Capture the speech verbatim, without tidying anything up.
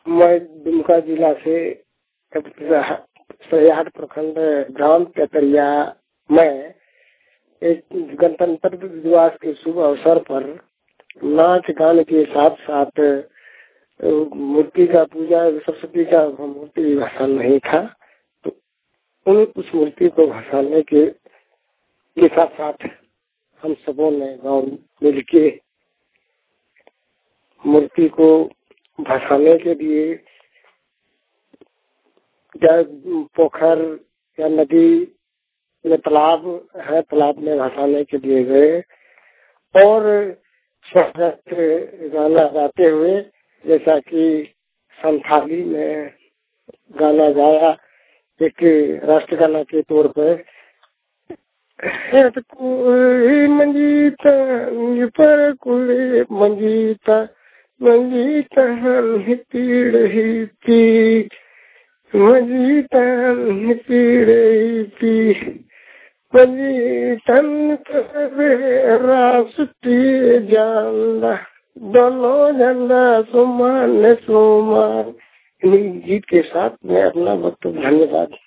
मैं दुमका जिला से सयाट प्रखंड ग्राम पेतरिया में एक गणतंत्र दिवस के शुभ अवसर पर नाच गान के साथ साथ मूर्ति का पूजा, सरस्वती का मूर्ति भसान नहीं था, तो उन उस मूर्ति को भसाने के, के साथ साथ हम सबों ने गाँव मिलके मूर्ति को भसाने के लिए या पोखर या नदी या तालाब है, तालाब में भसाने के लिए गए और स्वागत गाना गाते हुए, जैसा कि संथाली में गाना गाया एक राष्ट्र गाना के तौर पर, मंजीता पर कुले मंजीता मंजीता पीड़ ही पी मंजीता पीड़ ही पी मंजीतन रास्ती जानदा दोनों झंडा सुमान सुमान। इन्हीं गीत के साथ मैं अपना वक्त धन्यवाद।